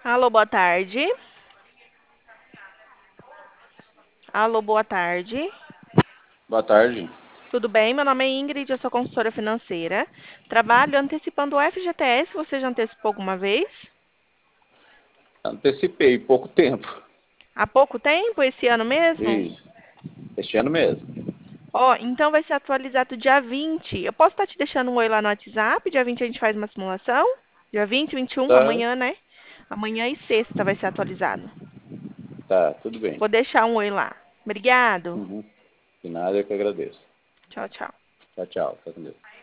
Alô, boa tarde. Alô, boa tarde. Boa tarde. Tudo bem? Meu nome é Ingrid, eu sou consultora financeira. Trabalho antecipando o FGTS. Você já antecipou alguma vez? Antecipei pouco tempo. Há pouco tempo? Esse ano mesmo? Isso. Este ano mesmo. Ó, então vai ser atualizado dia 20. Eu posso estar te deixando um oi lá no WhatsApp. Dia 20 a gente faz uma simulação. Dia 20, 21, Tá, amanhã, né? Amanhã e sexta vai ser atualizado. tá, tudo bem. Vou deixar um oi lá. Obrigado. Uhum. De nada, eu que agradeço. Tchau, tchau. Tchau, tchau. Fica com Deus.